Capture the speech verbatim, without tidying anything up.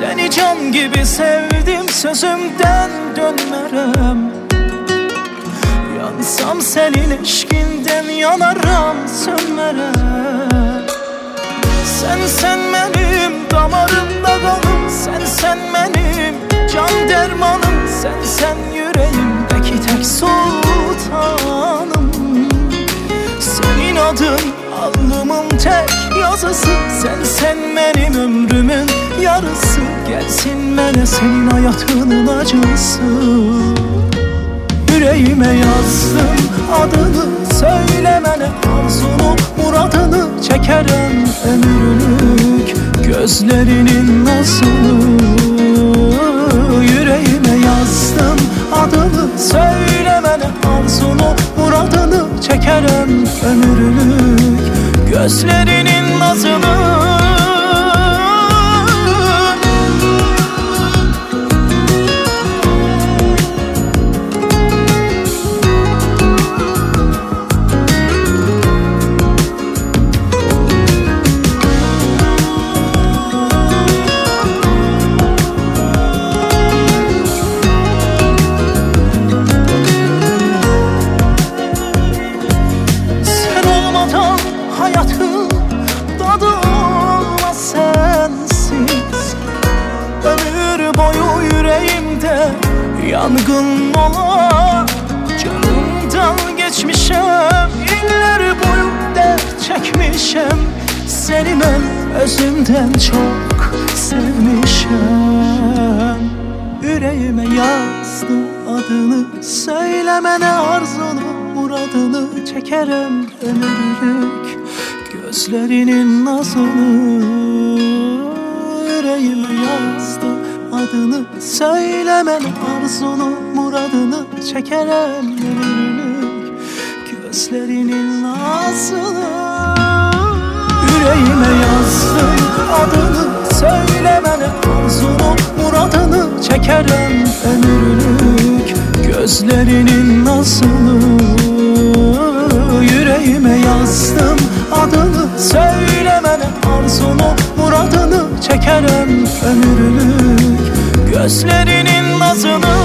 Seni can gibi sevdim, sözümden dönmerem. Yansam senin eşkinden yanarım, sönmerem. Sen sen benim damarımda kanım, sen sen benim can dermanım, sen sen yüreğimdeki tek sultanım. Senin adın alnımın tek yazısı, sen sen benim ömrümün yarısı. Gelsin bana senin hayatının acısı. Yüreğime yazdım adını, söylemene arzunu muradını. Çekerim ömürlük gözlerinin nazını. Yüreğime yazdım adını, söylemene arzunu muradını. Çekerim ömürlük gözlerinin nazını. Hayatın tadı olmaz sensiz. Ömür boyu yüreğimde yangın ola. Canımdan geçmişem, iller boyu dert çekmişem. Seni ben özümden çok sevmişem. Yüreğime yazdım adını, söylemene arzunu muradını. Çekerim ömürlük gözlerinin nazını. Yüreğime yazdım adını, söylemene arzunu muradını. Çekerim ömürlük gözlerinin nazını. Yüreğime yazdım adını, söylemene arzunu muradını. Çekerim ömürlük gözlerinin nazını. Yüreğime yazdım adını, söylemene arzunu muradını. Çekerim ömürlük gözlerinin nazını.